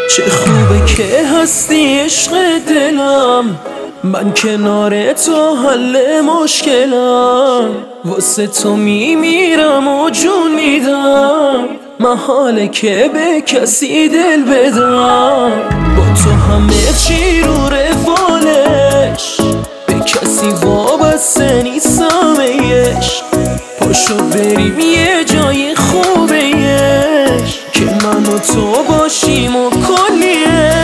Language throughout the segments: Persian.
چه خوبه که هستی عشق دلم، من کنار تو حل مشکلم، واسه تو میمیرم و جون میدم، محاله که به کسی دل بدم. با تو همه چی رو روالش، به کسی وابسته نیستم عشق. پاشو بریم یه جای خوبه عشق، که من و تو باشیم و کلی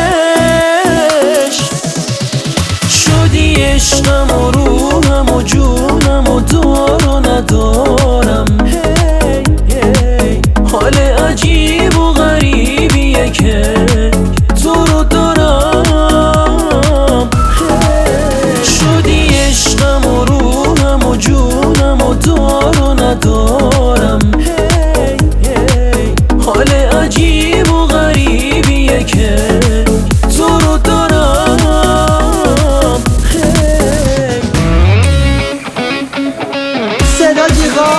عشق. شدی عشقم و روحم و جونم و دار و ندارم. حال عجیب و غریبیه که تو رو دارم. شدی عشقم و روحم و جونم و دار و ندارم. حال عجیب و غریبیه که تو رو دارم. صدا جیغا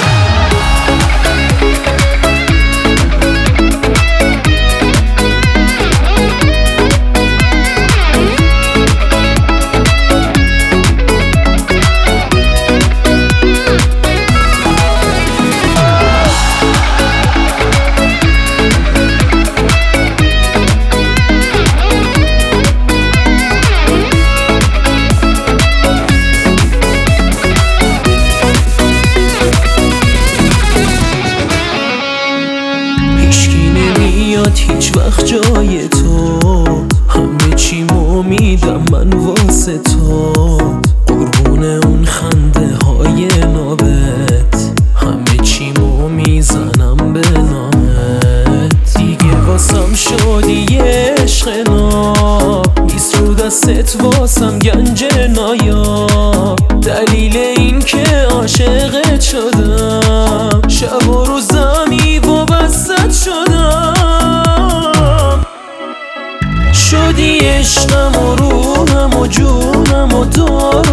هیچ وقت جای تو، همه چیمو میدم من واسه تو، قربون اون خنده های نابت، همه چیمو میزنم به نامت. دیگه واسم شدی عشق ناب، نیست رو دستت واسم گنج نایاب. دلیل این که عاشقت شدم، شب و روزمی وابستت شدم. شدی عشقم و روحم و جونم و دار